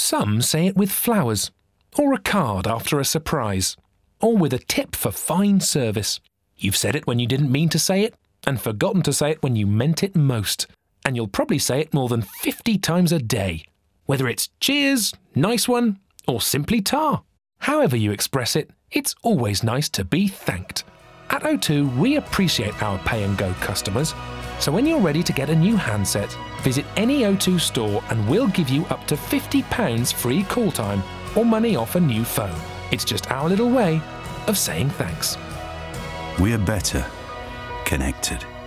Some say it with flowers, or a card after a surprise, or with a tip for fine service. You've said it when you didn't mean to say it, and forgotten to say it when you meant it most. And you'll probably say it more than 50 times a day, whether it's cheers, nice one, or simply tar. However you express it, it's always nice to be thanked. At O2, we appreciate our Pay and Go customers, so when you're ready to get a new handset, visit any O2 store and we'll give you up to £50 free call time or money off a new phone. It's just our little way of saying thanks. We're better connected.